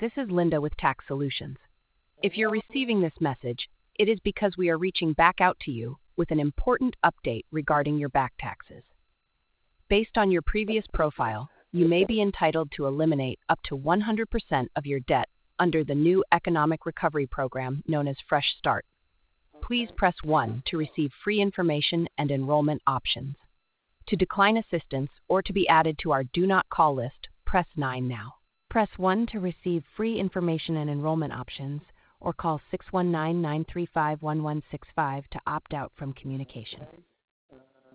This is Linda with Tax Solutions. If you're receiving this message, it is because we are reaching back out to you with an important update regarding your back taxes. Based on your previous profile, you may be entitled to eliminate up to 100% of your debt under the new Economic Recovery Program known as Fresh Start. Please press 1 to receive free information and enrollment options. To decline assistance or to be added to our Do Not Call list, press 9 now. Press 1 to receive free information and enrollment options, or call 619-935-1165 to opt out from communication.